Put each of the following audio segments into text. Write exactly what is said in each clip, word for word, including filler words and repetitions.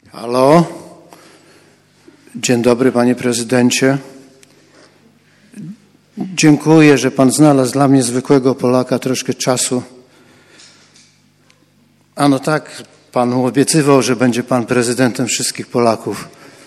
Halo. Dzień dobry, panie prezydencie. Dziękuję, że pan znalazł dla mnie zwykłego Polaka troszkę czasu. A no tak, pan obiecywał, że będzie pan prezydentem wszystkich Polaków.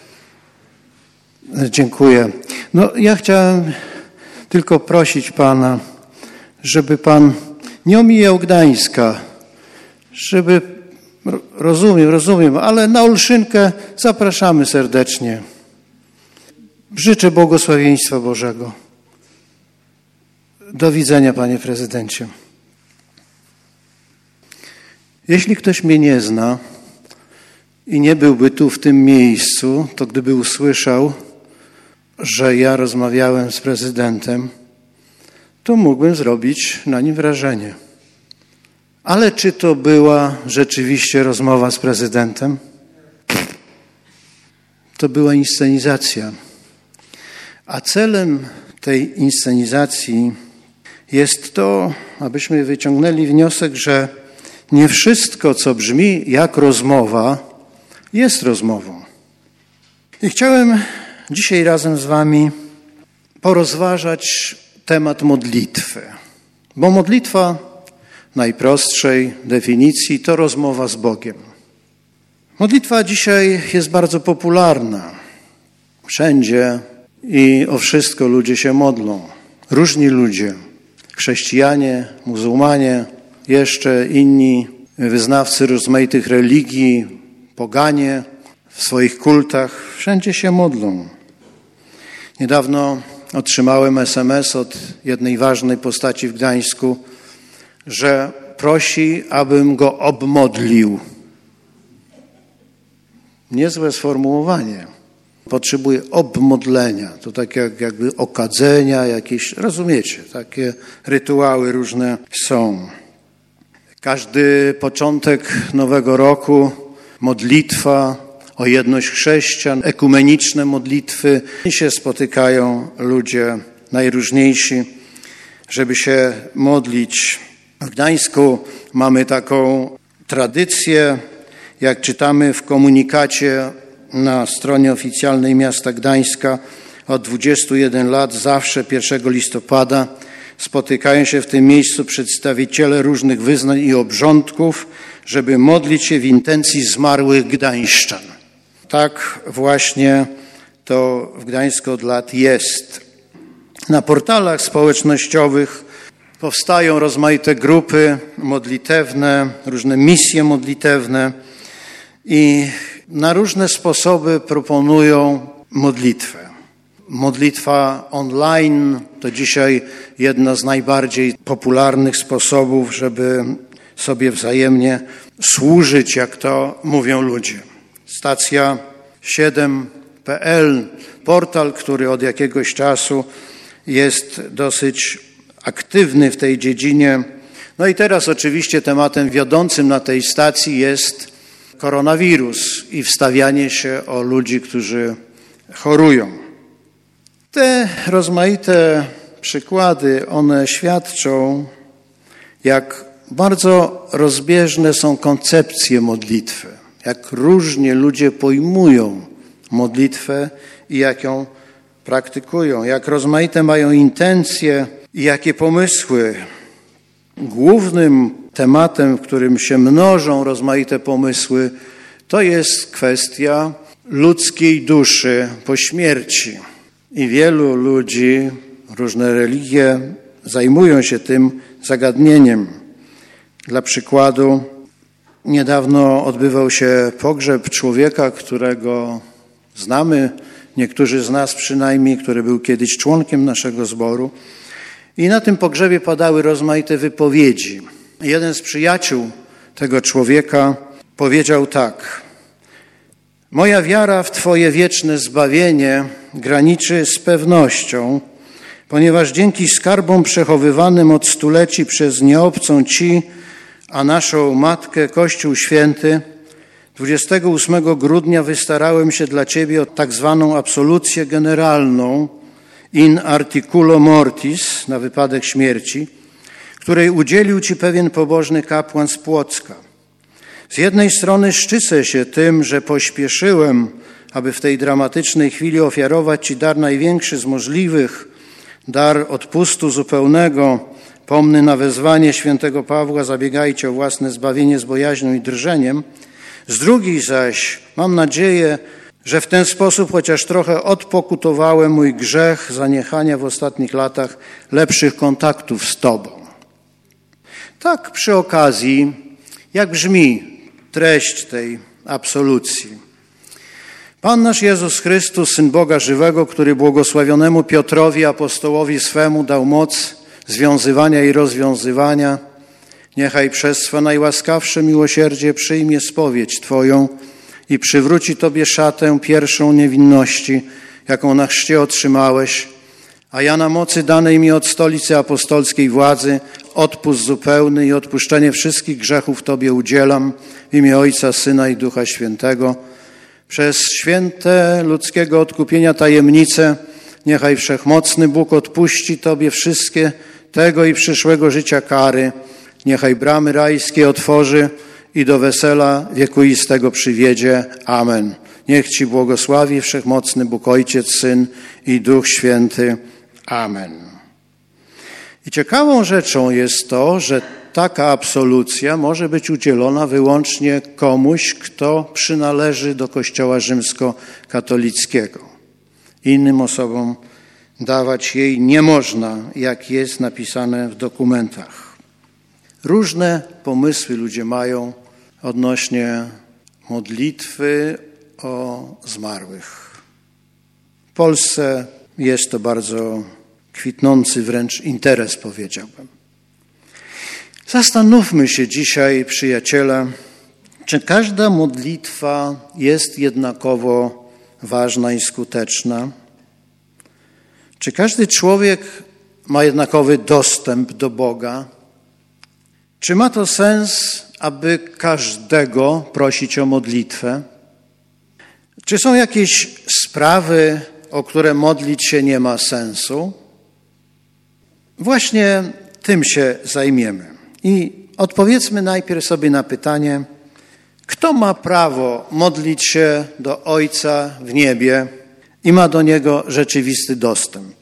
Dziękuję. No, ja chciałem tylko prosić pana, żeby pan nie omijał Gdańska, żeby, rozumiem, rozumiem, ale na Olszynkę zapraszamy serdecznie. Życzę błogosławieństwa Bożego. Do widzenia, panie prezydencie. Jeśli ktoś mnie nie zna i nie byłby tu w tym miejscu, to gdyby usłyszał, że ja rozmawiałem z prezydentem, to mógłbym zrobić na nim wrażenie. Ale czy to była rzeczywiście rozmowa z prezydentem? To była inscenizacja. A celem tej inscenizacji jest to, abyśmy wyciągnęli wniosek, że nie wszystko, co brzmi jak rozmowa, jest rozmową. I chciałem dzisiaj razem z wami porozważać temat modlitwy. Bo modlitwa w najprostszej definicji to rozmowa z Bogiem. Modlitwa dzisiaj jest bardzo popularna. Wszędzie i o wszystko ludzie się modlą. Różni ludzie. Chrześcijanie, muzułmanie, jeszcze inni wyznawcy rozmaitych religii, poganie w swoich kultach. Wszędzie się modlą. Niedawno otrzymałem es em es od jednej ważnej postaci w Gdańsku, że prosi, abym go obmodlił. Niezłe sformułowanie. Potrzebuje obmodlenia. To tak jak, jakby okadzenia jakieś, rozumiecie, takie rytuały różne są. Każdy początek nowego roku, modlitwa o jedność chrześcijan, ekumeniczne modlitwy. I się spotykają ludzie najróżniejsi, żeby się modlić. W Gdańsku mamy taką tradycję, jak czytamy w komunikacie na stronie oficjalnej miasta Gdańska, od dwudziestu jeden lat zawsze pierwszego listopada spotykają się w tym miejscu przedstawiciele różnych wyznań i obrządków, żeby modlić się w intencji zmarłych gdańszczan. Tak właśnie to w Gdańsku od lat jest. Na portalach społecznościowych powstają rozmaite grupy modlitewne, różne misje modlitewne i na różne sposoby proponują modlitwę. Modlitwa online to dzisiaj jedna z najbardziej popularnych sposobów, żeby sobie wzajemnie służyć, jak to mówią ludzie. Stacja siedem kropka pe el, portal, który od jakiegoś czasu jest dosyć aktywny w tej dziedzinie. No i teraz oczywiście tematem wiodącym na tej stacji jest koronawirus i wstawianie się o ludzi, którzy chorują. Te rozmaite przykłady, one świadczą, jak bardzo rozbieżne są koncepcje modlitwy, jak różnie ludzie pojmują modlitwę i jak ją praktykują, jak rozmaite mają intencje i jakie pomysły. Głównym tematem, w którym się mnożą rozmaite pomysły, to jest kwestia ludzkiej duszy po śmierci. I wielu ludzi, różne religie zajmują się tym zagadnieniem. Dla przykładu, niedawno odbywał się pogrzeb człowieka, którego znamy, niektórzy z nas przynajmniej, który był kiedyś członkiem naszego zboru. I na tym pogrzebie padały rozmaite wypowiedzi. Jeden z przyjaciół tego człowieka powiedział tak: moja wiara w Twoje wieczne zbawienie graniczy z pewnością, ponieważ dzięki skarbom przechowywanym od stuleci przez nieobcą Ci, a naszą Matkę, Kościół Święty, dwudziestego ósmego grudnia wystarałem się dla Ciebie o tak zwaną absolucję generalną in articulo mortis, na wypadek śmierci, której udzielił Ci pewien pobożny kapłan z Płocka. Z jednej strony szczycę się tym, że pośpieszyłem, aby w tej dramatycznej chwili ofiarować Ci dar największy z możliwych, dar odpustu zupełnego, pomny na wezwanie świętego Pawła, zabiegajcie o własne zbawienie z bojaźnią i drżeniem. Z drugiej zaś mam nadzieję, że w ten sposób chociaż trochę odpokutowałem mój grzech zaniechania w ostatnich latach lepszych kontaktów z Tobą. Tak przy okazji, jak brzmi treść tej absolucji. Pan nasz Jezus Chrystus, Syn Boga żywego, który błogosławionemu Piotrowi, apostołowi swemu dał moc związywania i rozwiązywania, niechaj przez swe najłaskawsze miłosierdzie przyjmie spowiedź Twoją i przywróci Tobie szatę pierwszą niewinności, jaką na chrzcie otrzymałeś, a ja na mocy danej mi od stolicy apostolskiej władzy odpust zupełny i odpuszczenie wszystkich grzechów Tobie udzielam w imię Ojca, Syna i Ducha Świętego. Przez święte ludzkiego odkupienia tajemnice niechaj wszechmocny Bóg odpuści Tobie wszystkie tego i przyszłego życia kary. Niechaj bramy rajskie otworzy i do wesela wiekuistego przywiedzie. Amen. Niech Ci błogosławi wszechmocny Bóg Ojciec, Syn i Duch Święty. Amen. I ciekawą rzeczą jest to, że taka absolucja może być udzielona wyłącznie komuś, kto przynależy do Kościoła rzymskokatolickiego. Innym osobom dawać jej nie można, jak jest napisane w dokumentach. Różne pomysły ludzie mają odnośnie modlitwy o zmarłych. W Polsce jest to bardzo kwitnący wręcz interes, powiedziałbym. Zastanówmy się dzisiaj, przyjaciele, czy każda modlitwa jest jednakowo ważna i skuteczna? Czy każdy człowiek ma jednakowy dostęp do Boga? Czy ma to sens, aby każdego prosić o modlitwę? Czy są jakieś sprawy, o które modlić się nie ma sensu? Właśnie tym się zajmiemy. I odpowiedzmy najpierw sobie na pytanie, kto ma prawo modlić się do Ojca w niebie i ma do Niego rzeczywisty dostęp.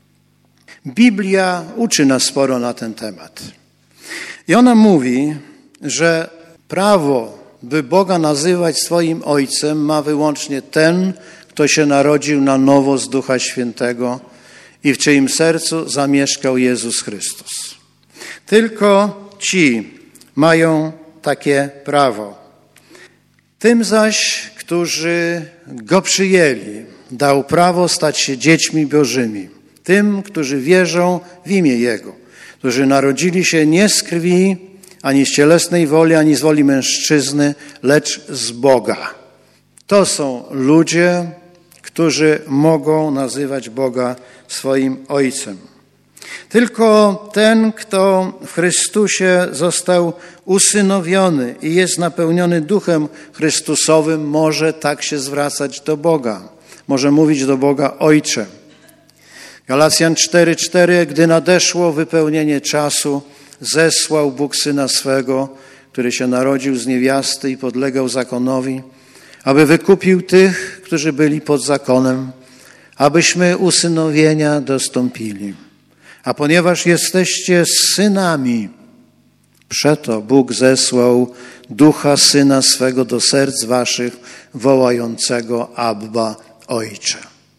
Biblia uczy nas sporo na ten temat. I ona mówi, że prawo, by Boga nazywać swoim Ojcem, ma wyłącznie ten, kto się narodził na nowo z Ducha Świętego i w czyim sercu zamieszkał Jezus Chrystus. Tylko ci mają takie prawo. Tym zaś, którzy Go przyjęli, dał prawo stać się dziećmi Bożymi. Tym, którzy wierzą w imię Jego, którzy narodzili się nie z krwi, ani z cielesnej woli, ani z woli mężczyzny, lecz z Boga. To są ludzie, którzy mogą nazywać Boga swoim Ojcem. Tylko ten, kto w Chrystusie został usynowiony i jest napełniony Duchem Chrystusowym, może tak się zwracać do Boga. Może mówić do Boga Ojcze. Galacjan cztery cztery, gdy nadeszło wypełnienie czasu, zesłał Bóg Syna swego, który się narodził z niewiasty i podlegał zakonowi, aby wykupił tych, którzy byli pod zakonem, abyśmy usynowienia dostąpili. A ponieważ jesteście synami, przeto Bóg zesłał Ducha Syna swego do serc waszych, wołającego Abba, Ojcze.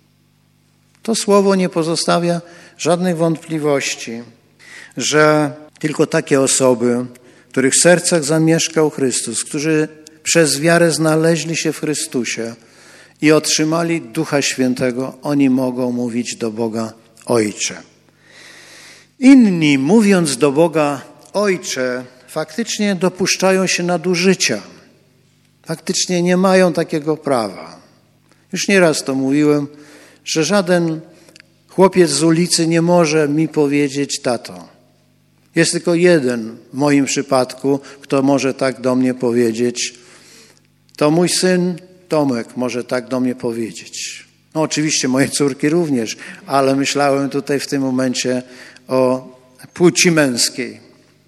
To słowo nie pozostawia żadnych wątpliwości, że tylko takie osoby, w których sercach zamieszkał Chrystus, którzy przez wiarę znaleźli się w Chrystusie i otrzymali Ducha Świętego, oni mogą mówić do Boga Ojcze. Inni, mówiąc do Boga Ojcze, faktycznie dopuszczają się nadużycia. Faktycznie nie mają takiego prawa. Już nieraz to mówiłem, że żaden chłopiec z ulicy nie może mi powiedzieć tato. Jest tylko jeden w moim przypadku, kto może tak do mnie powiedzieć. To mój syn Tomek może tak do mnie powiedzieć. No oczywiście moje córki również, ale myślałem tutaj w tym momencie o płci męskiej.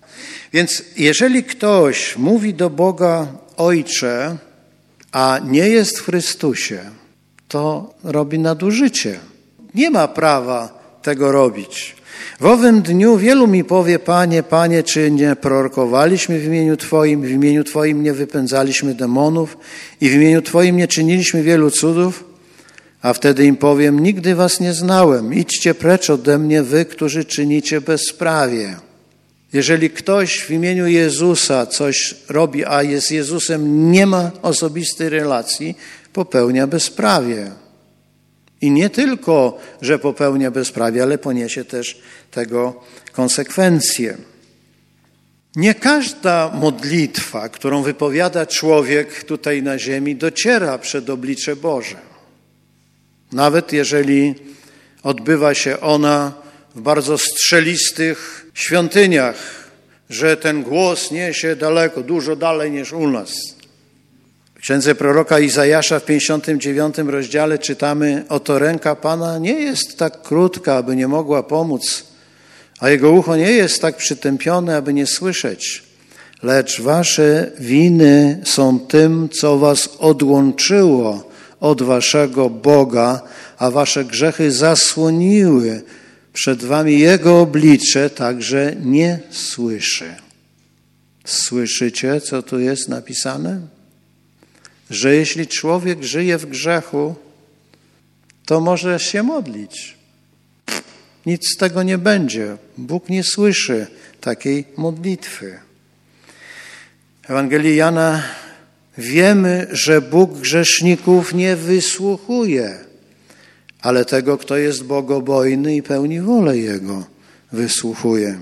Więc jeżeli ktoś mówi do Boga Ojcze, a nie jest w Chrystusie, to robi nadużycie. Nie ma prawa tego robić. W owym dniu wielu mi powie, Panie, Panie, czy nie prorokowaliśmy w imieniu Twoim, w imieniu Twoim nie wypędzaliśmy demonów i w imieniu Twoim nie czyniliśmy wielu cudów? A wtedy im powiem, nigdy was nie znałem, idźcie precz ode mnie, wy, którzy czynicie bezprawie. Jeżeli ktoś w imieniu Jezusa coś robi, a jest Jezusem, nie ma osobistej relacji, popełnia bezprawie. I nie tylko, że popełnia bezprawie, ale poniesie też tego konsekwencje. Nie każda modlitwa, którą wypowiada człowiek tutaj na ziemi, dociera przed oblicze Boże. Nawet jeżeli odbywa się ona w bardzo strzelistych świątyniach, że ten głos niesie daleko, dużo dalej niż u nas. W księdze proroka Izajasza w pięćdziesiątym dziewiątym rozdziale czytamy: oto ręka Pana nie jest tak krótka, aby nie mogła pomóc, a Jego ucho nie jest tak przytępione, aby nie słyszeć. Lecz wasze winy są tym, co was odłączyło od waszego Boga, a wasze grzechy zasłoniły przed wami Jego oblicze, także nie słyszy. Słyszycie, co tu jest napisane? Że jeśli człowiek żyje w grzechu, to może się modlić. Nic z tego nie będzie. Bóg nie słyszy takiej modlitwy. W Ewangelii Jana wiemy, że Bóg grzeszników nie wysłuchuje, ale tego, kto jest bogobojny i pełni wolę Jego, wysłuchuje.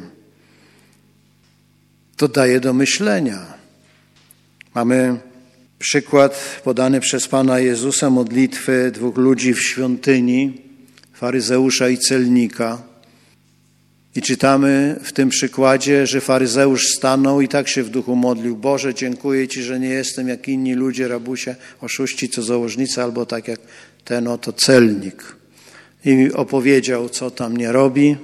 To daje do myślenia. Mamy przykład podany przez Pana Jezusa modlitwy dwóch ludzi w świątyni, faryzeusza i celnika. I czytamy w tym przykładzie, że faryzeusz stanął i tak się w duchu modlił: Boże, dziękuję Ci, że nie jestem jak inni ludzie, rabusie, oszuści, cudzołożnicy, albo tak jak ten oto celnik. I opowiedział, co tam nie robi.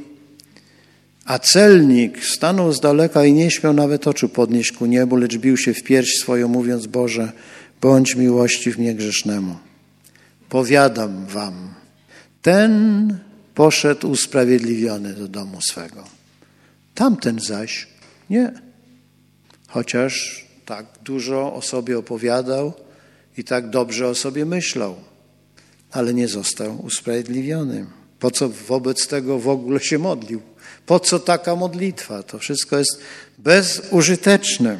A celnik stanął z daleka i nie śmiał nawet oczu podnieść ku niebu, lecz bił się w pierś swoją, mówiąc: Boże, bądź miłościw mnie grzesznemu. Powiadam wam, ten poszedł usprawiedliwiony do domu swego. Tamten zaś nie. Chociaż tak dużo o sobie opowiadał i tak dobrze o sobie myślał, ale nie został usprawiedliwiony. Po co wobec tego w ogóle się modlił? Po co taka modlitwa? To wszystko jest bezużyteczne.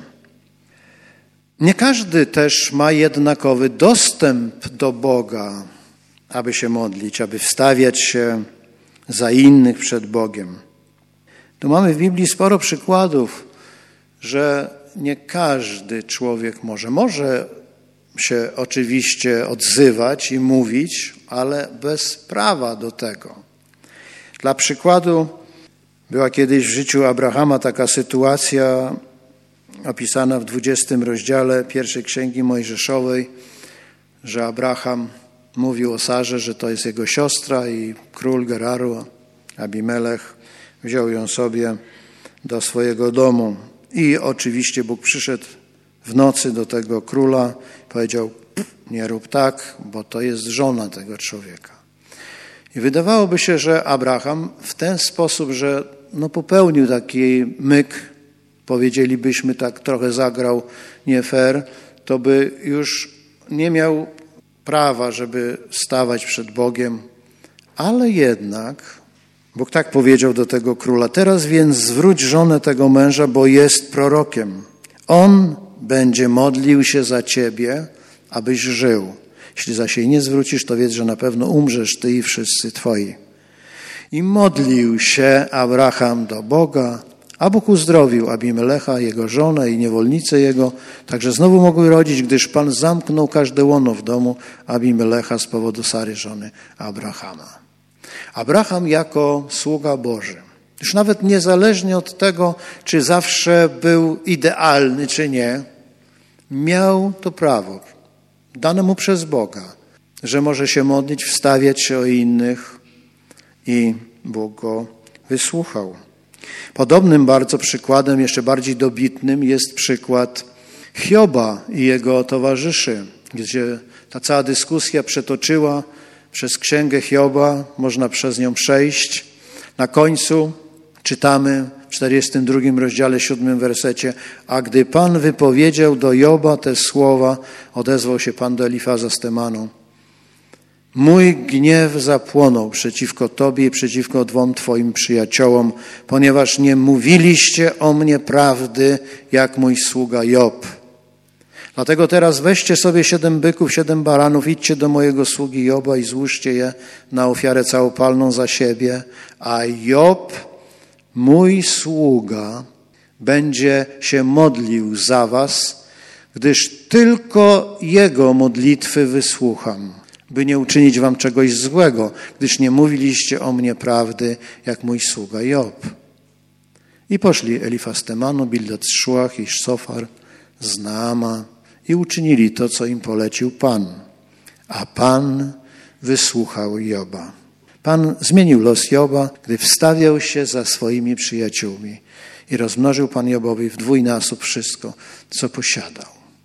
Nie każdy też ma jednakowy dostęp do Boga, aby się modlić, aby wstawiać się za innych przed Bogiem. Tu mamy w Biblii sporo przykładów, że nie każdy człowiek może. Może się oczywiście odzywać i mówić, ale bez prawa do tego. Dla przykładu była kiedyś w życiu Abrahama taka sytuacja opisana w dwudziestym rozdziale pierwszej Księgi Mojżeszowej, że Abraham mówił o Sarze, że to jest jego siostra, i król Geraru, Abimelech, wziął ją sobie do swojego domu. I oczywiście Bóg przyszedł w nocy do tego króla i powiedział: nie rób tak, bo to jest żona tego człowieka. I wydawałoby się, że Abraham w ten sposób, że no popełnił taki myk, powiedzielibyśmy tak, trochę zagrał nie fair, to by już nie miał prawa, żeby stawać przed Bogiem. Ale jednak Bóg tak powiedział do tego króla: teraz więc zwróć żonę tego męża, bo jest prorokiem. On będzie modlił się za ciebie, abyś żył. Jeśli zaś jej nie zwrócisz, to wiedz, że na pewno umrzesz ty i wszyscy twoi. I modlił się Abraham do Boga, a Bóg uzdrowił Abimelecha, jego żonę i niewolnicę jego, także znowu mogły rodzić, gdyż Pan zamknął każde łono w domu Abimelecha z powodu Sary, żony Abrahama. Abraham jako sługa Boży, już nawet niezależnie od tego, czy zawsze był idealny, czy nie, miał to prawo dane mu przez Boga, że może się modlić, wstawiać się o innych, i Bóg go wysłuchał. Podobnym bardzo przykładem, jeszcze bardziej dobitnym, jest przykład Hioba i jego towarzyszy, gdzie ta cała dyskusja przetoczyła przez księgę Hioba, można przez nią przejść. Na końcu czytamy w czterdziestym drugim rozdziale, siódmym wersecie: a gdy Pan wypowiedział do Joba te słowa, odezwał się Pan do Elifaza z Temaną: mój gniew zapłonął przeciwko Tobie i przeciwko dwom Twoim przyjaciołom, ponieważ nie mówiliście o mnie prawdy, jak mój sługa Job. Dlatego teraz weźcie sobie siedem byków, siedem baranów, idźcie do mojego sługi Joba i złóżcie je na ofiarę całopalną za siebie, a Job, mój sługa, będzie się modlił za was, gdyż tylko jego modlitwy wysłucham, by nie uczynić wam czegoś złego, gdyż nie mówiliście o mnie prawdy, jak mój sługa Job. I poszli Elifaz z Temanu, Bildad z Szuach i Sofar z Naama i uczynili to, co im polecił Pan. A Pan wysłuchał Joba. Pan zmienił los Joba, gdy wstawiał się za swoimi przyjaciółmi i rozmnożył Pan Jobowi w dwójnasób wszystko, co posiadał.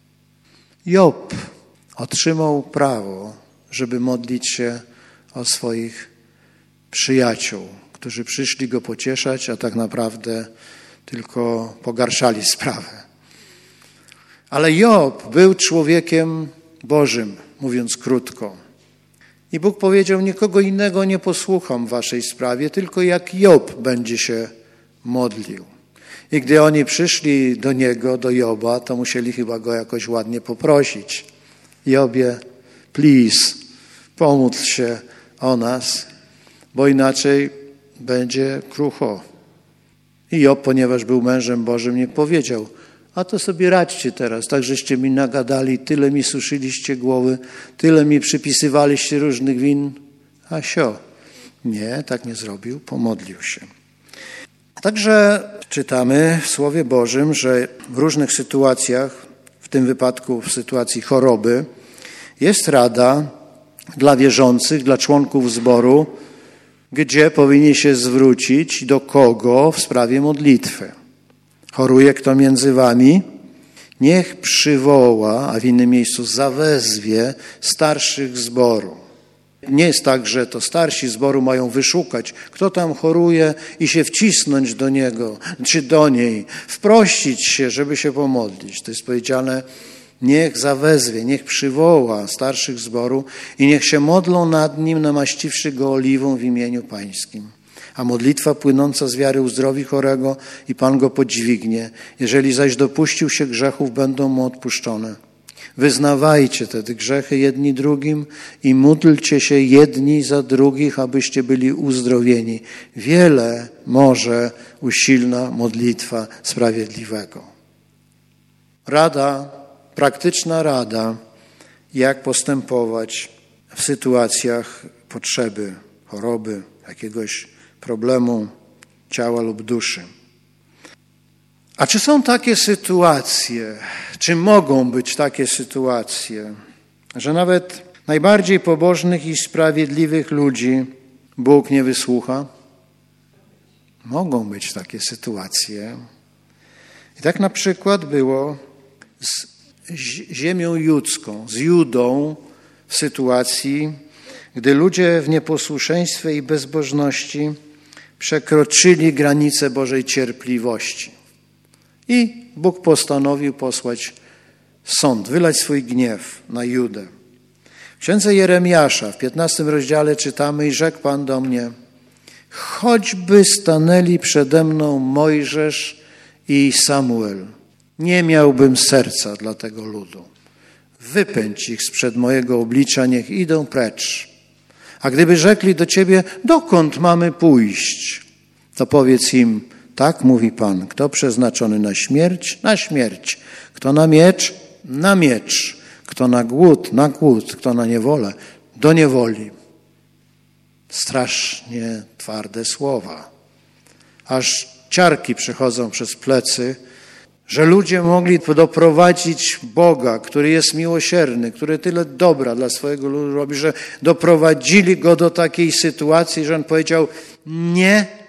Job otrzymał prawo, żeby modlić się o swoich przyjaciół, którzy przyszli go pocieszać, a tak naprawdę tylko pogarszali sprawę. Ale Job był człowiekiem Bożym, mówiąc krótko. I Bóg powiedział: nikogo innego nie posłucham w waszej sprawie, tylko jak Job będzie się modlił. I gdy oni przyszli do niego, do Joba, to musieli chyba go jakoś ładnie poprosić. Jobie, please, pomódl się o nas, bo inaczej będzie krucho. I Job, ponieważ był mężem Bożym, nie powiedział: a to sobie radźcie teraz, tak żeście mi nagadali, tyle mi suszyliście głowy, tyle mi przypisywaliście różnych win, a sio. Nie, tak nie zrobił, pomodlił się. Także czytamy w Słowie Bożym, że w różnych sytuacjach, w tym wypadku w sytuacji choroby, jest rada dla wierzących, dla członków zboru, gdzie powinni się zwrócić, do kogo w sprawie modlitwy. Choruje kto między wami? Niech przywoła, a w innym miejscu zawezwie starszych zboru. Nie jest tak, że to starsi zboru mają wyszukać, kto tam choruje i się wcisnąć do niego, czy do niej, wprosić się, żeby się pomodlić. To jest powiedziane: niech zawezwie, niech przywoła starszych zboru i niech się modlą nad nim, namaściwszy go oliwą w imieniu Pańskim. A modlitwa płynąca z wiary uzdrowi chorego i Pan go podźwignie. Jeżeli zaś dopuścił się grzechów, będą mu odpuszczone. Wyznawajcie tedy grzechy jedni drugim i módlcie się jedni za drugich, abyście byli uzdrowieni. Wiele może usilna modlitwa sprawiedliwego. Rada, praktyczna rada, jak postępować w sytuacjach potrzeby, choroby, jakiegoś problemu ciała lub duszy. A czy są takie sytuacje, czy mogą być takie sytuacje, że nawet najbardziej pobożnych i sprawiedliwych ludzi Bóg nie wysłucha? Mogą być takie sytuacje. I tak na przykład było z ziemią judzką, z Judą w sytuacji, gdy ludzie w nieposłuszeństwie i bezbożności przekroczyli granice Bożej cierpliwości. I Bóg postanowił posłać sąd, wylać swój gniew na Judę. W księdze Jeremiasza w piętnastym rozdziale czytamy: i rzekł Pan do mnie: choćby stanęli przede mną Mojżesz i Samuel, nie miałbym serca dla tego ludu. Wypędź ich sprzed mojego oblicza, niech idą precz. A gdyby rzekli do Ciebie: dokąd mamy pójść? To powiedz im: tak mówi Pan, kto przeznaczony na śmierć, na śmierć. Kto na miecz, na miecz. Kto na głód, na głód. Kto na niewolę, do niewoli. Strasznie twarde słowa. Aż ciarki przechodzą przez plecy, że ludzie mogli doprowadzić Boga, który jest miłosierny, który tyle dobra dla swojego ludu robi, że doprowadzili Go do takiej sytuacji, że On powiedział: nie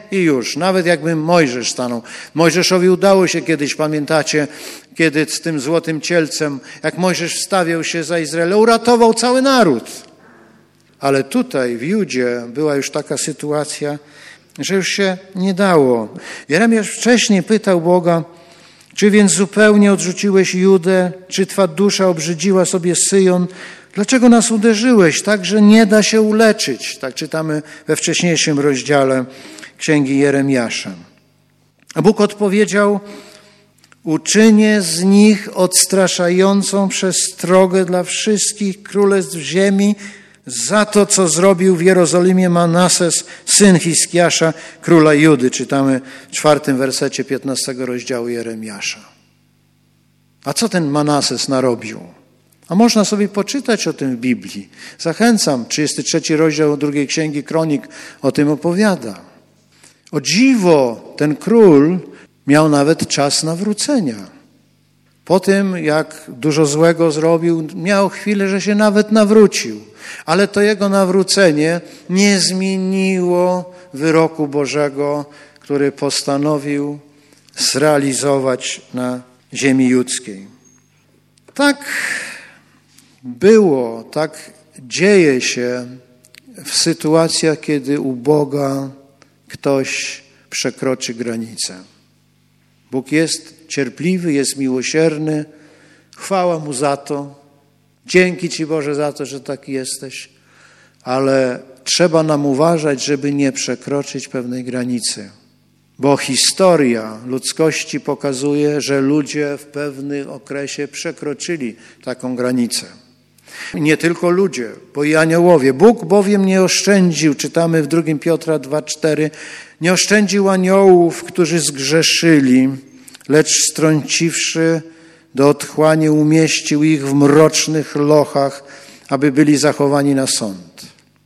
i już. Nawet jakby Mojżesz stanął. Mojżeszowi udało się kiedyś, pamiętacie, kiedy z tym złotym cielcem, jak Mojżesz wstawiał się za Izraela, uratował cały naród. Ale tutaj w Judzie była już taka sytuacja, że już się nie dało. Jeremiasz wcześniej pytał Boga, czy więc zupełnie odrzuciłeś Judę, czy twa dusza obrzydziła sobie Syjon? Dlaczego nas uderzyłeś, tak, że nie da się uleczyć? Tak czytamy we wcześniejszym rozdziale Księgi Jeremiasza. A Bóg odpowiedział, uczynię z nich odstraszającą przestrogę dla wszystkich królestw ziemi za to, co zrobił w Jerozolimie Manases, syn Hiskiasza, króla Judy. Czytamy w czwartym wersecie piętnastego rozdziału Jeremiasza. A co ten Manases narobił? A można sobie poczytać o tym w Biblii. Zachęcam, trzydziesty trzeci rozdział drugiej Księgi Kronik o tym opowiada. O dziwo, ten król miał nawet czas nawrócenia. Po tym, jak dużo złego zrobił, miał chwilę, że się nawet nawrócił. Ale to jego nawrócenie nie zmieniło wyroku Bożego, który postanowił zrealizować na ziemi judzkiej. Tak było, tak dzieje się w sytuacjach, kiedy u Boga ktoś przekroczy granicę. Bóg jest cierpliwy, jest miłosierny. Chwała Mu za to. Dzięki Ci, Boże, za to, że taki jesteś. Ale trzeba nam uważać, żeby nie przekroczyć pewnej granicy. Bo historia ludzkości pokazuje, że ludzie w pewnym okresie przekroczyli taką granicę. Nie tylko ludzie, bo i aniołowie. Bóg bowiem nie oszczędził, czytamy w drugim Piotra dwa cztery, nie oszczędził aniołów, którzy zgrzeszyli, lecz strąciwszy do otchłani umieścił ich w mrocznych lochach, aby byli zachowani na sąd.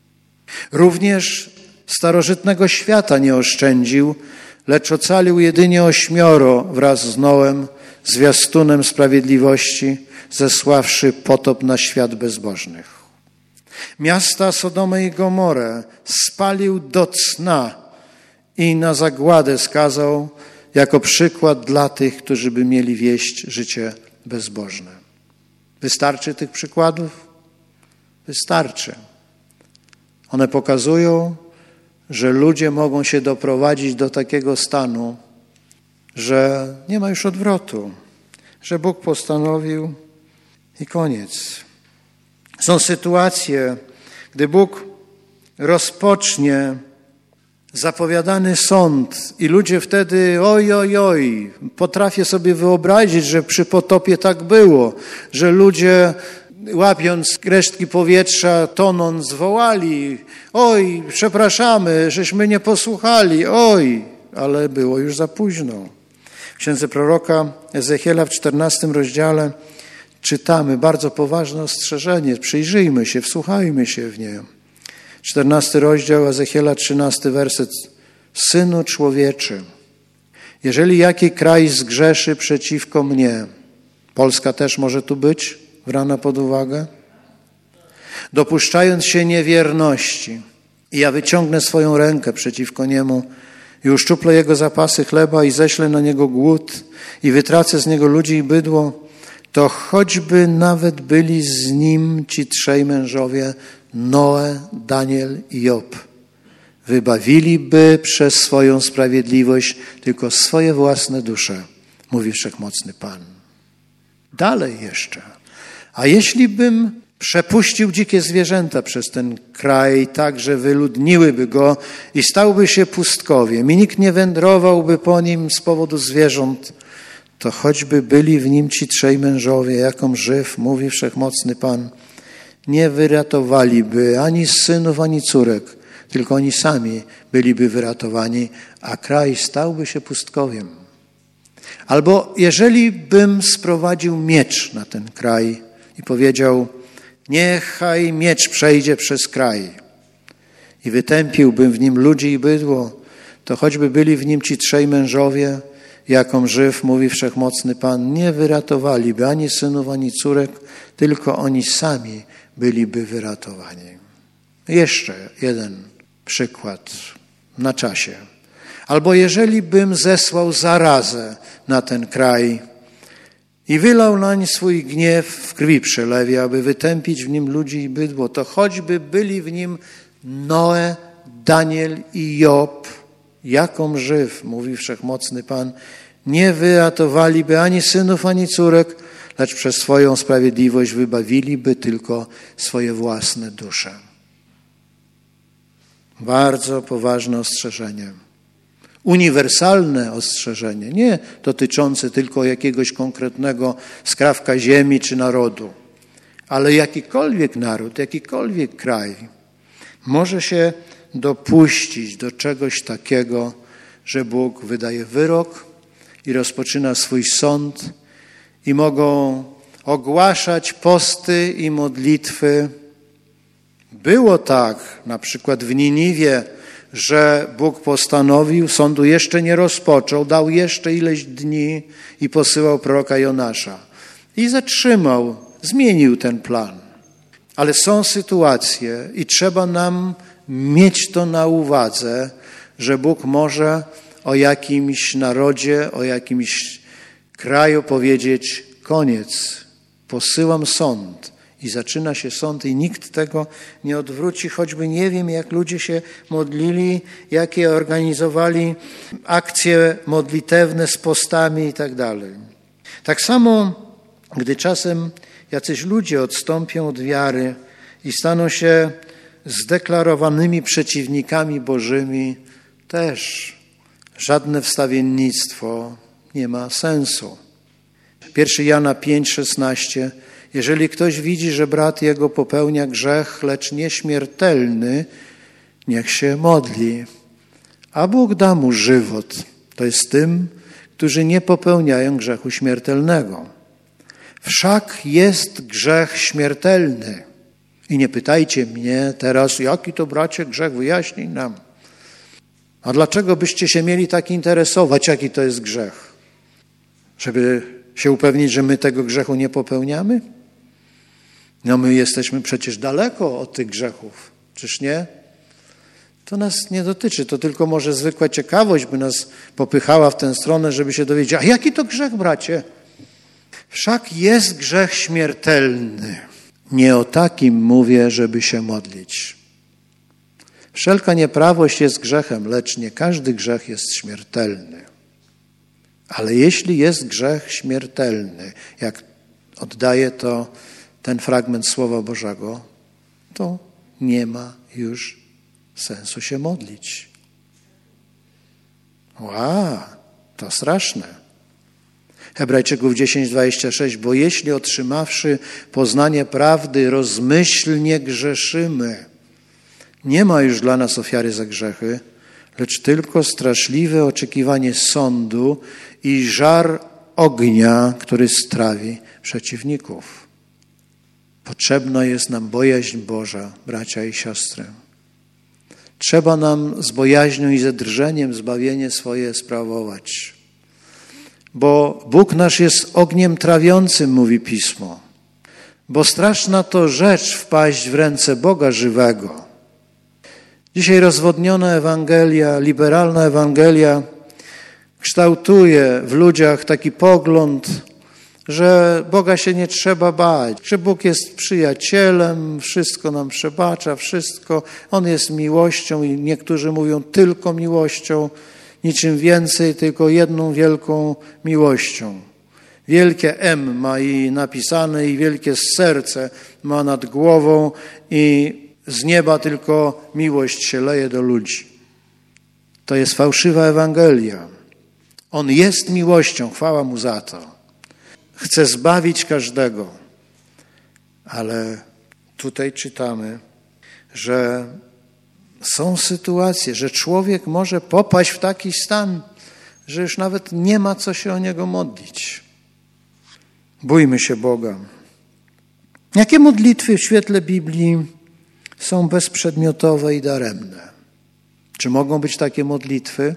Również starożytnego świata nie oszczędził, lecz ocalił jedynie ośmioro wraz z Noem, zwiastunem sprawiedliwości, zesławszy potop na świat bezbożnych. Miasta Sodomę i Gomorę spalił do cna i na zagładę skazał jako przykład dla tych, którzy by mieli wieść życie bezbożne. Wystarczy tych przykładów? Wystarczy. One pokazują, że ludzie mogą się doprowadzić do takiego stanu, że nie ma już odwrotu, że Bóg postanowił i koniec. Są sytuacje, gdy Bóg rozpocznie zapowiadany sąd i ludzie wtedy oj, oj, oj, potrafię sobie wyobrazić, że przy potopie tak było, że ludzie łapiąc resztki powietrza, tonąc, wołali oj, przepraszamy, żeśmy nie posłuchali, oj, ale było już za późno. W księdze proroka Ezechiela w czternastym rozdziale czytamy bardzo poważne ostrzeżenie. Przyjrzyjmy się, wsłuchajmy się w nie. czternasty rozdział Ezechiela, trzynasty werset. Synu człowieczy, jeżeli jaki kraj zgrzeszy przeciwko mnie, Polska też może tu być brana pod uwagę, dopuszczając się niewierności, i ja wyciągnę swoją rękę przeciwko niemu i uszczuplę jego zapasy chleba i ześlę na niego głód i wytracę z niego ludzi i bydło, to choćby nawet byli z nim ci trzej mężowie, Noe, Daniel i Job, wybawiliby przez swoją sprawiedliwość tylko swoje własne dusze, mówi Wszechmocny Pan. Dalej jeszcze. A jeśli bym przepuścił dzikie zwierzęta przez ten kraj, tak, że wyludniłyby go i stałby się pustkowiem i nikt nie wędrowałby po nim z powodu zwierząt, to choćby byli w nim ci trzej mężowie, jaką żyw, mówi Wszechmocny Pan, nie wyratowaliby ani synów, ani córek, tylko oni sami byliby wyratowani, a kraj stałby się pustkowiem. Albo jeżeli bym sprowadził miecz na ten kraj i powiedział, niechaj miecz przejdzie przez kraj i wytępiłbym w nim ludzi i bydło, to choćby byli w nim ci trzej mężowie, jaką żyw, mówi Wszechmocny Pan, nie wyratowaliby ani synów, ani córek, tylko oni sami byliby wyratowani. Jeszcze jeden przykład na czasie. Albo jeżeli bym zesłał zarazę na ten kraj i wylał nań swój gniew w krwi przelewie, aby wytępić w nim ludzi i bydło, to choćby byli w nim Noe, Daniel i Job, jakom żyw, mówi Wszechmocny Pan, nie wyratowaliby ani synów, ani córek, lecz przez swoją sprawiedliwość wybawiliby tylko swoje własne dusze. Bardzo poważne ostrzeżenie. Uniwersalne ostrzeżenie, nie dotyczące tylko jakiegoś konkretnego skrawka ziemi czy narodu, ale jakikolwiek naród, jakikolwiek kraj może się dopuścić do czegoś takiego, że Bóg wydaje wyrok i rozpoczyna swój sąd i mogą ogłaszać posty i modlitwy. Było tak, na przykład w Niniwie, że Bóg postanowił, sądu jeszcze nie rozpoczął, dał jeszcze ileś dni i posyłał proroka Jonasza. I zatrzymał, zmienił ten plan. Ale są sytuacje i trzeba nam mieć to na uwadze, że Bóg może o jakimś narodzie, o jakimś kraju powiedzieć koniec, posyłam sąd. I zaczyna się sąd i nikt tego nie odwróci, choćby nie wiem, jak ludzie się modlili, jakie organizowali akcje modlitewne z postami i tak dalej. Tak samo, gdy czasem jacyś ludzie odstąpią od wiary i staną się zdeklarowanymi przeciwnikami Bożymi, też żadne wstawiennictwo nie ma sensu. Pierwszy Jana pięć szesnaście. Jeżeli ktoś widzi, że brat jego popełnia grzech, lecz nieśmiertelny, niech się modli, a Bóg da mu żywot. To jest tym, którzy nie popełniają grzechu śmiertelnego. Wszak jest grzech śmiertelny. I nie pytajcie mnie teraz, jaki to, bracie, grzech, wyjaśnij nam. A dlaczego byście się mieli tak interesować, jaki to jest grzech? Żeby się upewnić, że my tego grzechu nie popełniamy? No my jesteśmy przecież daleko od tych grzechów, czyż nie? To nas nie dotyczy, to tylko może zwykła ciekawość by nas popychała w tę stronę, żeby się dowiedzieć, a jaki to grzech, bracie? Wszak jest grzech śmiertelny. Nie o takim mówię, żeby się modlić. Wszelka nieprawość jest grzechem, lecz nie każdy grzech jest śmiertelny. Ale jeśli jest grzech śmiertelny, jak oddaje to ten fragment Słowa Bożego, to nie ma już sensu się modlić. Wow, to straszne. Hebrajczyków dziesięć dwadzieścia sześć, bo jeśli otrzymawszy poznanie prawdy, rozmyślnie grzeszymy, nie ma już dla nas ofiary za grzechy, lecz tylko straszliwe oczekiwanie sądu i żar ognia, który strawi przeciwników. Potrzebna jest nam bojaźń Boża, bracia i siostry. Trzeba nam z bojaźnią i ze drżeniem zbawienie swoje sprawować. Bo Bóg nasz jest ogniem trawiącym, mówi Pismo. Bo straszna to rzecz wpaść w ręce Boga żywego. Dzisiaj rozwodniona Ewangelia, liberalna Ewangelia kształtuje w ludziach taki pogląd, że Boga się nie trzeba bać, że Bóg jest przyjacielem, wszystko nam przebacza, wszystko. On jest miłością i niektórzy mówią tylko miłością, niczym więcej, tylko jedną wielką miłością. Wielkie M ma i napisane i wielkie serce ma nad głową i z nieba tylko miłość się leje do ludzi. To jest fałszywa Ewangelia. On jest miłością, chwała Mu za to. Chce zbawić każdego. Ale tutaj czytamy, że są sytuacje, że człowiek może popaść w taki stan, że już nawet nie ma co się o niego modlić. Bójmy się Boga. Jakie modlitwy w świetle Biblii są bezprzedmiotowe i daremne? Czy mogą być takie modlitwy?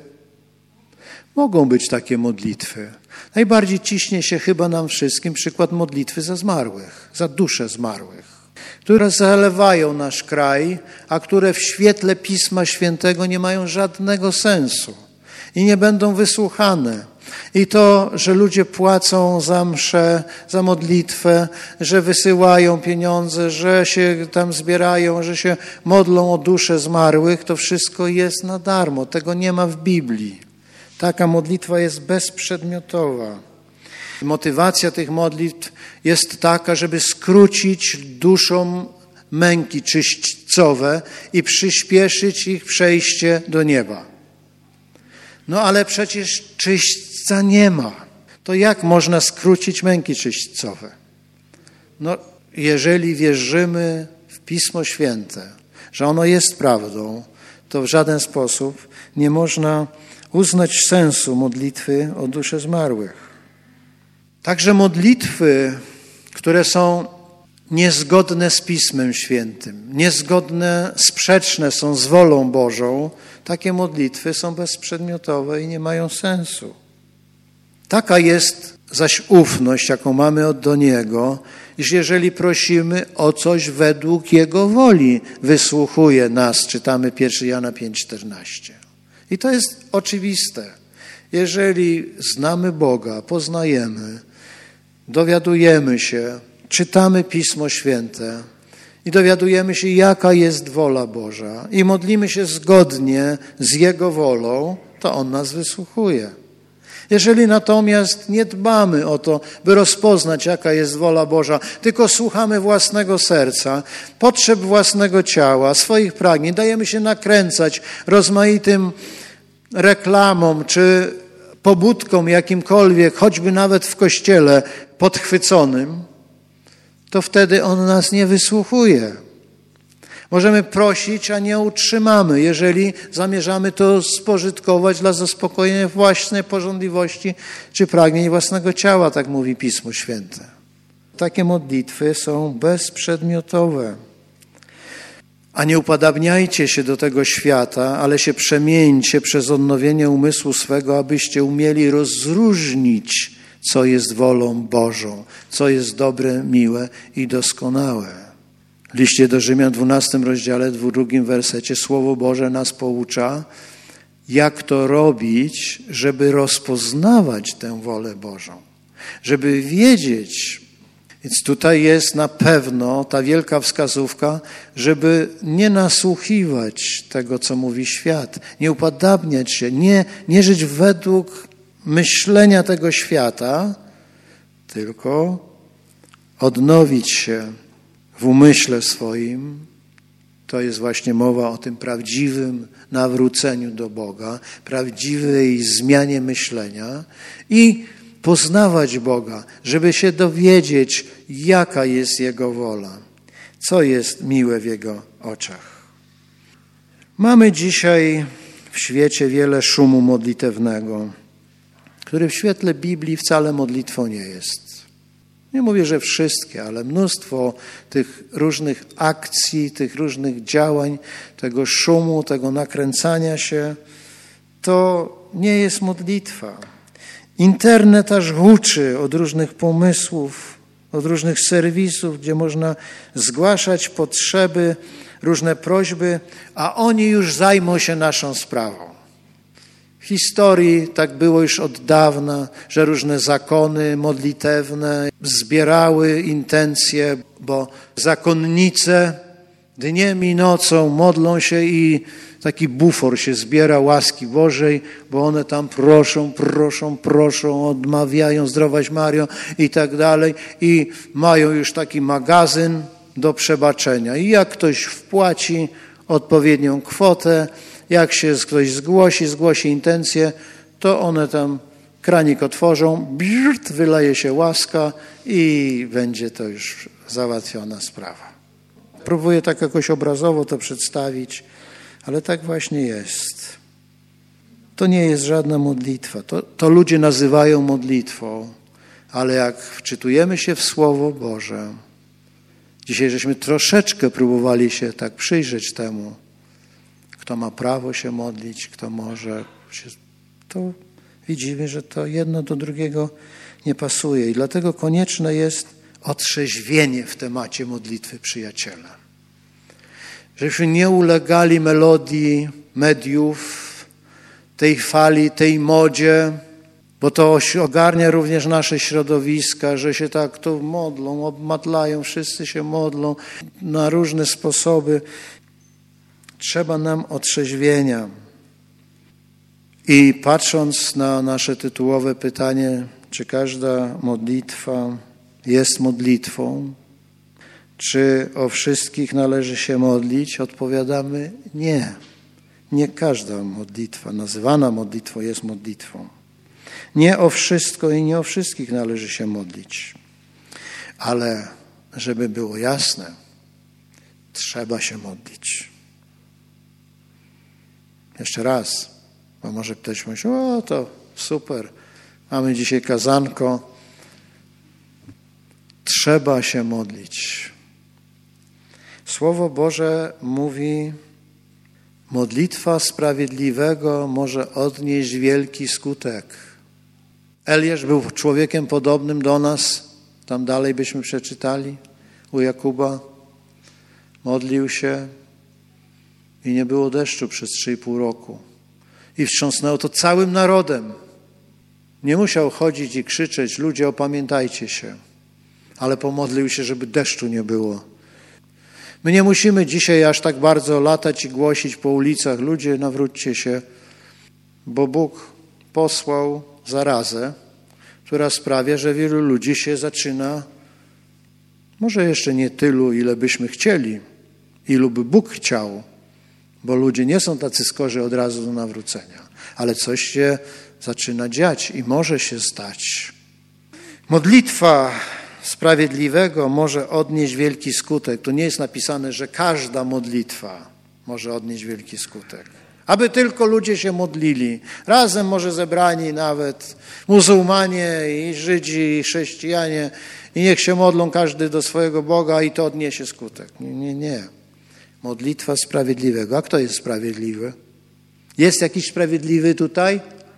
Mogą być takie modlitwy. Najbardziej ciśnie się chyba nam wszystkim przykład modlitwy za zmarłych, za dusze zmarłych, które zalewają nasz kraj, a które w świetle Pisma Świętego nie mają żadnego sensu. i nie będą wysłuchane. I to, że ludzie płacą za mszę, za modlitwę, że wysyłają pieniądze, że się tam zbierają, że się modlą o dusze zmarłych, to wszystko jest na darmo. Tego nie ma w Biblii. Taka modlitwa jest bezprzedmiotowa. Motywacja tych modlitw jest taka, żeby skrócić duszom męki czyśćcowe i przyspieszyć ich przejście do nieba. No ale przecież czyśćca nie ma. To jak można skrócić męki czyśćcowe? No, jeżeli wierzymy w Pismo Święte, że ono jest prawdą, to w żaden sposób nie można uznać sensu modlitwy o dusze zmarłych. Także modlitwy, które są niezgodne z Pismem Świętym, niezgodne, sprzeczne są z wolą Bożą, takie modlitwy są bezprzedmiotowe i nie mają sensu. Taka jest zaś ufność, jaką mamy od do Niego, iż jeżeli prosimy o coś według Jego woli, wysłuchuje nas, czytamy pierwszy Jana pięć czternaście. I to jest oczywiste. Jeżeli znamy Boga, poznajemy, dowiadujemy się, czytamy Pismo Święte i dowiadujemy się, jaka jest wola Boża i modlimy się zgodnie z Jego wolą, to On nas wysłuchuje. Jeżeli natomiast nie dbamy o to, by rozpoznać, jaka jest wola Boża, tylko słuchamy własnego serca, potrzeb własnego ciała, swoich pragnień, dajemy się nakręcać rozmaitym reklamom czy pobudkom jakimkolwiek, choćby nawet w kościele podchwyconym, to wtedy On nas nie wysłuchuje. Możemy prosić, a nie utrzymamy, jeżeli zamierzamy to spożytkować dla zaspokojenia własnej pożądliwości czy pragnień własnego ciała, tak mówi Pismo Święte. Takie modlitwy są bezprzedmiotowe. A nie upodabniajcie się do tego świata, ale się przemieńcie przez odnowienie umysłu swego, abyście umieli rozróżnić, co jest wolą Bożą, co jest dobre, miłe i doskonałe. W liście do Rzymian, dwunastym rozdziale, w drugim wersecie, Słowo Boże nas poucza, jak to robić, żeby rozpoznawać tę wolę Bożą, żeby wiedzieć. Więc tutaj jest na pewno ta wielka wskazówka, żeby nie nasłuchiwać tego, co mówi świat, nie upodabniać się, nie, nie żyć według myślenia tego świata, tylko odnowić się w umyśle swoim. To jest właśnie mowa o tym prawdziwym nawróceniu do Boga, prawdziwej zmianie myślenia i poznawać Boga, żeby się dowiedzieć, jaka jest Jego wola, co jest miłe w Jego oczach. Mamy dzisiaj w świecie wiele szumu modlitewnego, który w świetle Biblii wcale modlitwą nie jest. Nie mówię, że wszystkie, ale mnóstwo tych różnych akcji, tych różnych działań, tego szumu, tego nakręcania się, to nie jest modlitwa. Internet aż huczy od różnych pomysłów, od różnych serwisów, gdzie można zgłaszać potrzeby, różne prośby, a oni już zajmą się naszą sprawą. W historii tak było już od dawna, że różne zakony modlitewne zbierały intencje, bo zakonnice dniem i nocą modlą się i taki bufor się zbiera łaski Bożej, bo one tam proszą, proszą, proszą, odmawiają zdrowaś Mario i tak dalej i mają już taki magazyn do przebaczenia. I jak ktoś wpłaci odpowiednią kwotę, jak się ktoś zgłosi, zgłosi intencję, to one tam kranik otworzą, bzirt, wyleje się łaska i będzie to już załatwiona sprawa. Próbuję tak jakoś obrazowo to przedstawić, ale tak właśnie jest. To nie jest żadna modlitwa. To, to ludzie nazywają modlitwą, ale jak wczytujemy się w Słowo Boże, dzisiaj żeśmy troszeczkę próbowali się tak przyjrzeć temu, kto ma prawo się modlić, kto może się, to widzimy, że to jedno do drugiego nie pasuje. I dlatego konieczne jest otrzeźwienie w temacie modlitwy, przyjaciele. Żebyśmy nie ulegali melodii mediów, tej fali, tej modzie, bo to ogarnia również nasze środowiska, że się tak tu modlą, obmatlają, wszyscy się modlą na różne sposoby. Trzeba nam otrzeźwienia. I patrząc na nasze tytułowe pytanie, czy każda modlitwa jest modlitwą, czy o wszystkich należy się modlić, odpowiadamy nie. Nie każda modlitwa, nazywana modlitwą, jest modlitwą. Nie o wszystko i nie o wszystkich należy się modlić. Ale żeby było jasne, trzeba się modlić. Jeszcze raz, bo może ktoś myśli, o to super, mamy dzisiaj kazanko. Trzeba się modlić. Słowo Boże mówi, modlitwa sprawiedliwego może odnieść wielki skutek. Eliasz był człowiekiem podobnym do nas, tam dalej byśmy przeczytali, u Jakuba. Modlił się i nie było deszczu przez trzy i pół roku. I wstrząsnęło to całym narodem. Nie musiał chodzić i krzyczeć, ludzie opamiętajcie się, ale pomodlił się, żeby deszczu nie było. My nie musimy dzisiaj aż tak bardzo latać i głosić po ulicach, ludzie nawróćcie się, bo Bóg posłał zarazę, która sprawia, że wielu ludzi się zaczyna, może jeszcze nie tylu, ile byśmy chcieli, ilu by Bóg chciał, bo ludzie nie są tacy skorzy od razu do nawrócenia, ale coś się zaczyna dziać i może się stać. Modlitwa sprawiedliwego może odnieść wielki skutek. Tu nie jest napisane, że każda modlitwa może odnieść wielki skutek. Aby tylko ludzie się modlili. Razem może zebrani nawet muzułmanie i Żydzi i chrześcijanie i niech się modlą każdy do swojego Boga i to odniesie skutek. Nie, nie, nie. Modlitwa sprawiedliwego. A kto jest sprawiedliwy? Jest jakiś sprawiedliwy tutaj?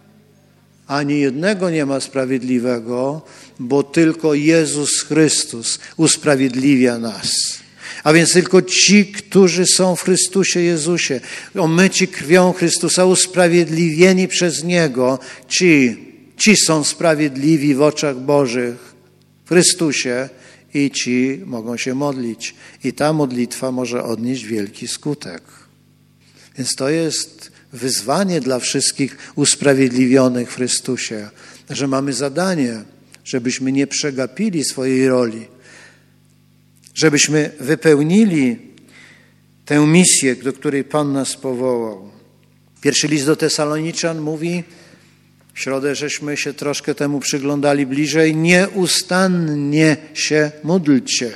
Ani jednego nie ma sprawiedliwego, bo tylko Jezus Chrystus usprawiedliwia nas. A więc tylko ci, którzy są w Chrystusie Jezusie, omyci krwią Chrystusa, usprawiedliwieni przez Niego, ci, ci są sprawiedliwi w oczach Bożych w Chrystusie i ci mogą się modlić. I ta modlitwa może odnieść wielki skutek. Więc to jest wyzwanie dla wszystkich usprawiedliwionych w Chrystusie, że mamy zadanie, żebyśmy nie przegapili swojej roli, żebyśmy wypełnili tę misję, do której Pan nas powołał. Pierwszy list do Tesaloniczan mówi, w środę żeśmy się troszkę temu przyglądali bliżej, nieustannie się módlcie.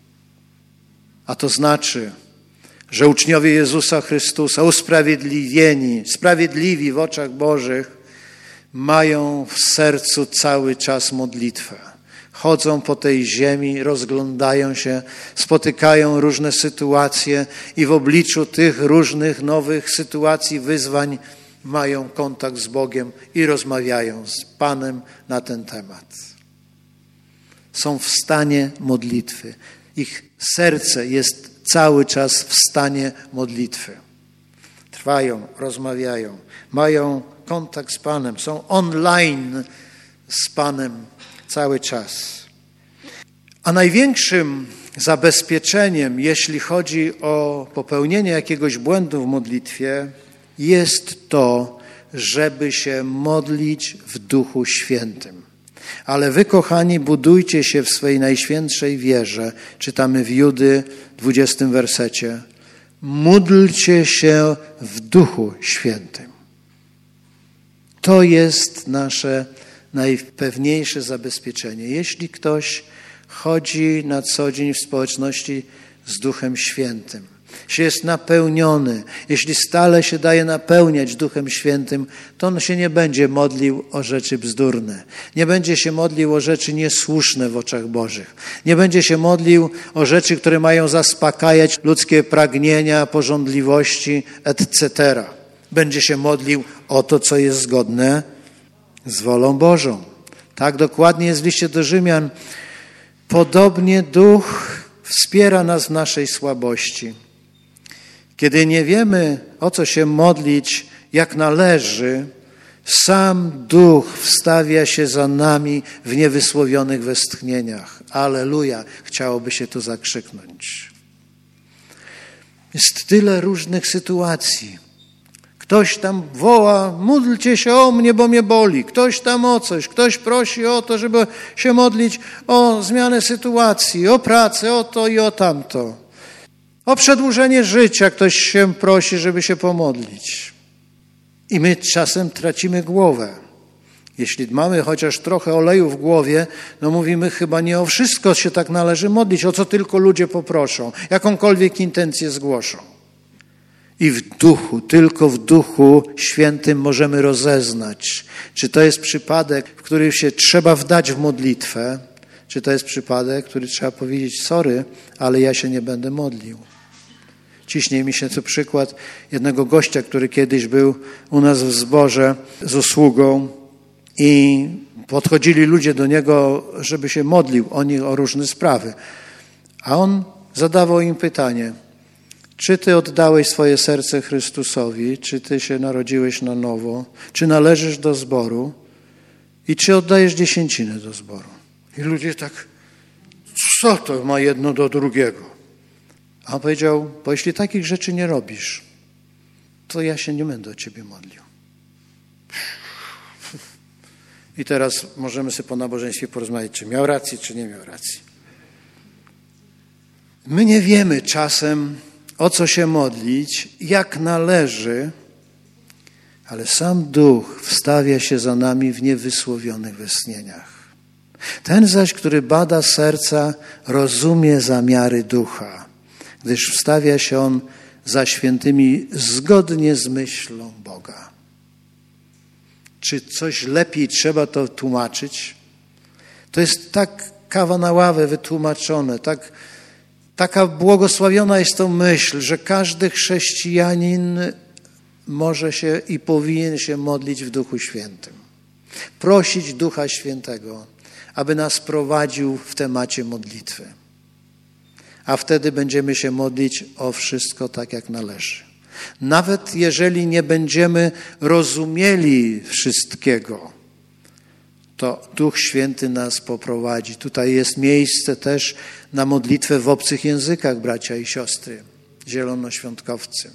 A to znaczy, że uczniowie Jezusa Chrystusa, usprawiedliwieni, sprawiedliwi w oczach Bożych, mają w sercu cały czas modlitwę. Chodzą po tej ziemi, rozglądają się, spotykają różne sytuacje i w obliczu tych różnych nowych sytuacji, wyzwań mają kontakt z Bogiem i rozmawiają z Panem na ten temat. Są w stanie modlitwy. Ich serce jest cały czas w stanie modlitwy. Trwają, rozmawiają, mają kontakt z Panem, są online z Panem cały czas. A największym zabezpieczeniem, jeśli chodzi o popełnienie jakiegoś błędu w modlitwie, jest to, żeby się modlić w Duchu Świętym. Ale wy, kochani, budujcie się w swej najświętszej wierze. Czytamy w Judy, dwudziestym wersecie. Módlcie się w Duchu Świętym. To jest nasze najpewniejsze zabezpieczenie. Jeśli ktoś chodzi na co dzień w społeczności z Duchem Świętym, jeśli jest napełniony, jeśli stale się daje napełniać Duchem Świętym, to on się nie będzie modlił o rzeczy bzdurne. Nie będzie się modlił o rzeczy niesłuszne w oczach Bożych. Nie będzie się modlił o rzeczy, które mają zaspokajać ludzkie pragnienia, pożądliwości, et cetera. Będzie się modlił o to, co jest zgodne z wolą Bożą. Tak dokładnie jest w liście do Rzymian. Podobnie Duch wspiera nas w naszej słabości. Kiedy nie wiemy, o co się modlić jak należy, sam Duch wstawia się za nami w niewysłowionych westchnieniach. Alleluja! Chciałoby się tu zakrzyknąć. Jest tyle różnych sytuacji. Ktoś tam woła, módlcie się o mnie, bo mnie boli. Ktoś tam o coś. Ktoś prosi o to, żeby się modlić o zmianę sytuacji, o pracę, o to i o tamto. O przedłużenie życia ktoś się prosi, żeby się pomodlić. I my czasem tracimy głowę. Jeśli mamy chociaż trochę oleju w głowie, no mówimy, chyba nie o wszystko się tak należy modlić, o co tylko ludzie poproszą, jakąkolwiek intencję zgłoszą. I w duchu, tylko w Duchu Świętym możemy rozeznać, czy to jest przypadek, w który się trzeba wdać w modlitwę, czy to jest przypadek, w który trzeba powiedzieć, sorry, ale ja się nie będę modlił. Ciśnie mi się tu przykład jednego gościa, który kiedyś był u nas w zborze z usługą i podchodzili ludzie do niego, żeby się modlił o nich o różne sprawy. A on zadawał im pytanie, czy ty oddałeś swoje serce Chrystusowi, czy ty się narodziłeś na nowo, czy należysz do zboru i czy oddajesz dziesięcinę do zboru. I ludzie tak, co to ma jedno do drugiego? A on powiedział, bo jeśli takich rzeczy nie robisz, to ja się nie będę o ciebie modlił. I teraz możemy sobie po nabożeństwie porozmawiać, czy miał rację, czy nie miał racji. My nie wiemy czasem, o co się modlić, jak należy, ale sam Duch wstawia się za nami w niewysłowionych westchnieniach. Ten zaś, który bada serca, rozumie zamiary Ducha, gdyż wstawia się on za świętymi zgodnie z myślą Boga. Czy coś lepiej trzeba to tłumaczyć? To jest tak kawa na ławę wytłumaczone, tak, taka błogosławiona jest to myśl, że każdy chrześcijanin może się i powinien się modlić w Duchu Świętym. Prosić Ducha Świętego, aby nas prowadził w temacie modlitwy. A wtedy będziemy się modlić o wszystko tak, jak należy. Nawet jeżeli nie będziemy rozumieli wszystkiego, to Duch Święty nas poprowadzi. Tutaj jest miejsce też na modlitwę w obcych językach, bracia i siostry, zielonoświątkowcy.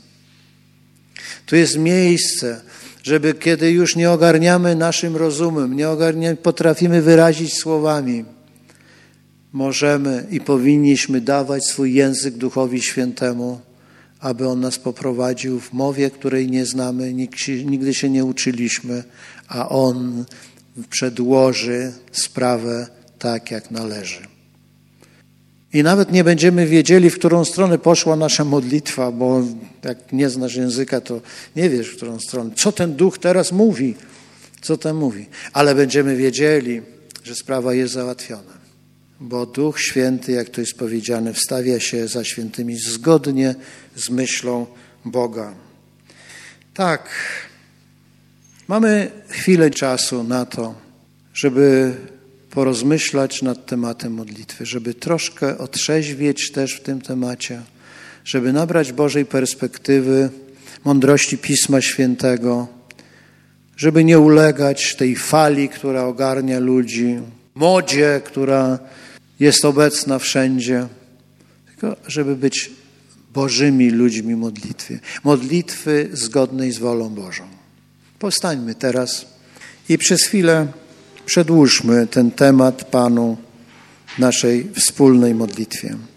Tu jest miejsce, żeby kiedy już nie ogarniamy naszym rozumem, nie ogarniamy, potrafimy wyrazić słowami, możemy i powinniśmy dawać swój język Duchowi Świętemu, aby On nas poprowadził w mowie, której nie znamy, nigdy się nie uczyliśmy, a On przedłoży sprawę tak, jak należy. I nawet nie będziemy wiedzieli, w którą stronę poszła nasza modlitwa, bo jak nie znasz języka, to nie wiesz, w którą stronę. Co ten Duch teraz mówi? Co ten mówi? Ale będziemy wiedzieli, że sprawa jest załatwiona. Bo Duch Święty, jak to jest powiedziane, wstawia się za świętymi zgodnie z myślą Boga. Tak, mamy chwilę czasu na to, żeby porozmyślać nad tematem modlitwy, żeby troszkę otrzeźwieć też w tym temacie, żeby nabrać Bożej perspektywy, mądrości Pisma Świętego, żeby nie ulegać tej fali, która ogarnia ludzi, modzie, która jest obecna wszędzie, tylko żeby być Bożymi ludźmi modlitwy. Modlitwy zgodnej z wolą Bożą. Powstańmy teraz i przez chwilę przedłużmy ten temat Panu w naszej wspólnej modlitwie.